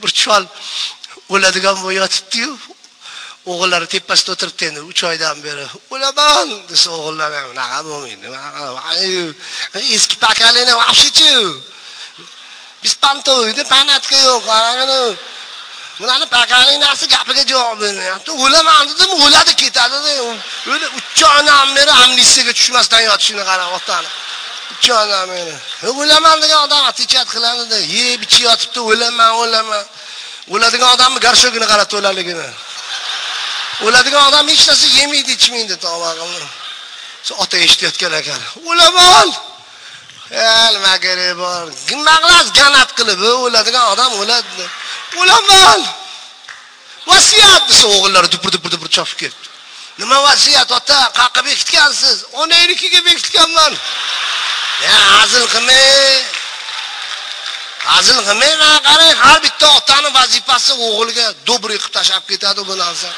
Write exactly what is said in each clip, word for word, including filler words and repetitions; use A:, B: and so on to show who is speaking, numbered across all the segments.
A: bir chol o'ladigan bo'lib yotibdi-yu, o'g'illari tepasida o'tiribdi endi uch oydan beri. O'laman desa o'g'illar unaqa bo'lmaydi. Eski pakalini vahshichi. Biz pantoyda panatka yo'q, qarangani. Bularni pakaling narsa gapiga javob bermayapti. O'laman dedim, o'ladi ketadi. O'zi uch oydan beri amnistiyaga tushmasdan yotishini qarang otani. uch oydan beri. O'laman degan odam atiyat qiladi-da, yeb ichi yotibdi, o'laman, o'laman. O'ladigan odamni garshogini qarab o'laligini. O'ladigan odam hech narsa yemaydi, ichmaydi, tavbaqilni. Shu ota eshitayotgan ekan. O'laman. El magari bor. Gimag'las ganat qilib, o'ladigan odam o'ladi. O'laman. Vasiyat desa o'g'illari dupur-dupur-dupur chopib ketdi. Nima vasiyat ota? Qaqqa bekitgansiz? Onaynikiga bekitganman. Ya hazil qilmay. Hazil qilmay, mana qarang, har bitta otaning vazifasi o'g'ilga dobri qilib tashab ketadi bu narsa.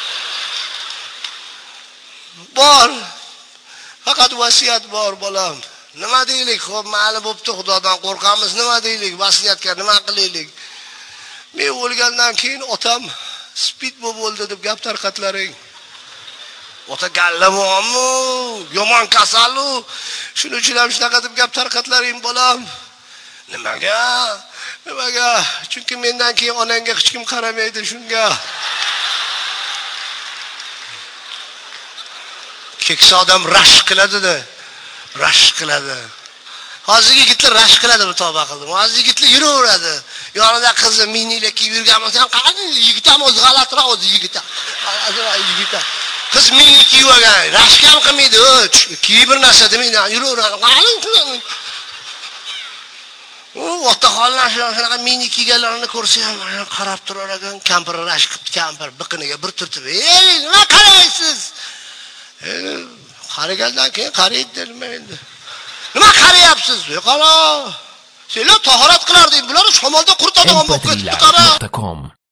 A: Bor. Faqat vasiyat bor bolam. Nima deylik? Xo'p, mayli bo'pti, Xudodan qo'rqamiz, nima deylik? Vasiyatga nima qilaylik? Men o'lgandan keyin otam spid bo'lib o'ldi deb gap tarqatlaring. Ota gallamoqmi? Yomon kasalu. Shuning uchun ham shunaqa deb gap tarqatlaring bolam. Nimaga? Nimaga? Chunki mendan keyin onangga hech kim qaramaydi shunga. Keksa odam rashk qiladi-da. Rashk qiladi. Hozir yigitlar rashk qiladi bu tavba qildim. Hozir yigitlar yuraveradi. Yonida qizi minila kiyib yurgan bo'lsa ham qani yigit ham o'zi g'alatroq o'zi yigit. Hozir yigit. Qiz mini kiyib olgan, rashk ham qilmaydi. Kiyib bir narsa demaydi, yuraveradi. Qani u otaxonlar shunaqa mini kiyganlarni ko'rsa ham qarab turar ekan, kampir rashk qilib, kampir biqiniga bir turtib, "Ey, nima qaraysiz?" Qarigandan keyin qaraydi deyilmaydi. Nima qarayapsiz? Yo'qalo. Senlar tahorat qilarding, bular shamolda quritadigan bo'lib ketdi, qara.